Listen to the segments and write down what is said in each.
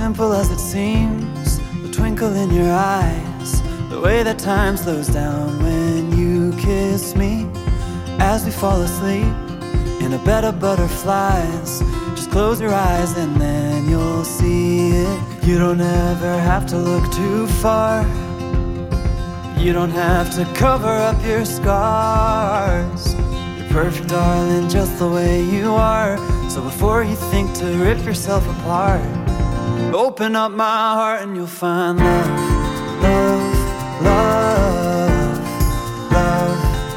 simple as it seems, the twinkle in your eyes, the way that time slows down when you kiss me. As we fall asleep in a bed of butterflies, just close your eyes and then you'll see it. You don't ever have to look too far. You don't have to cover up your scars. You're perfect, darling, just the way you are. So before you think to rip yourself apart, open up my heart and you'll find love, love, love, love.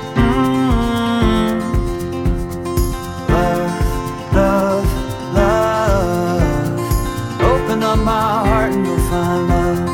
Love, love, love. Open up my heart and you'll find love.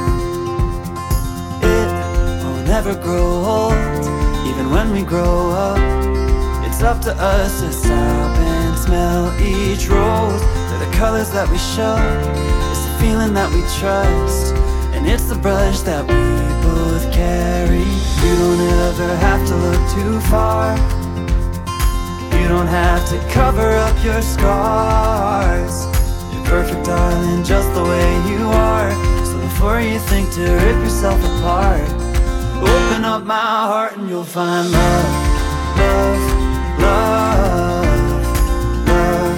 It will never grow old, even when we grow up. It's up to us to stop and smell each rose. They're the colors that we show, it's the feeling that we trust, and it's the brush that we both carry. You don't ever have to look too far. You don't have to cover up your scars. You're perfect, darling, just the way you are. So before you think to rip yourself apart, open up my heart and you'll find love, love, love, love.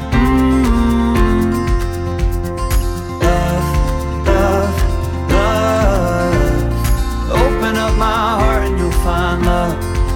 Love, love, love. Open up my heart and you'll find love.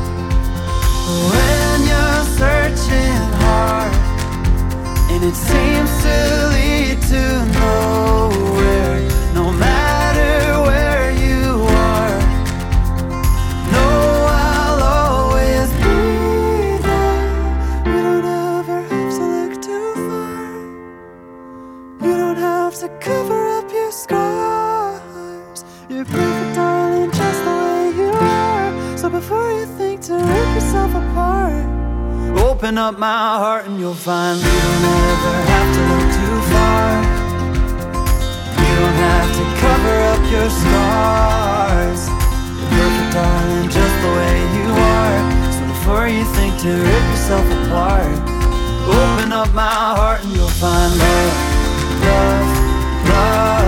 When you're searching hard and it seems to lead to nowhere, no matter where you are, know I'll always be there. You don't ever have to look too far. You don't have to cover up your scars. You're perfect, darling, just the way you are. So before you think to rip yourself apart, open up my heart and you'll find you don't ever have to look too far. You don't have to cover up your scars. You're perfect, darling, just the way you are. So before you think to rip yourself apart, open up my heart and you'll find love, love, love.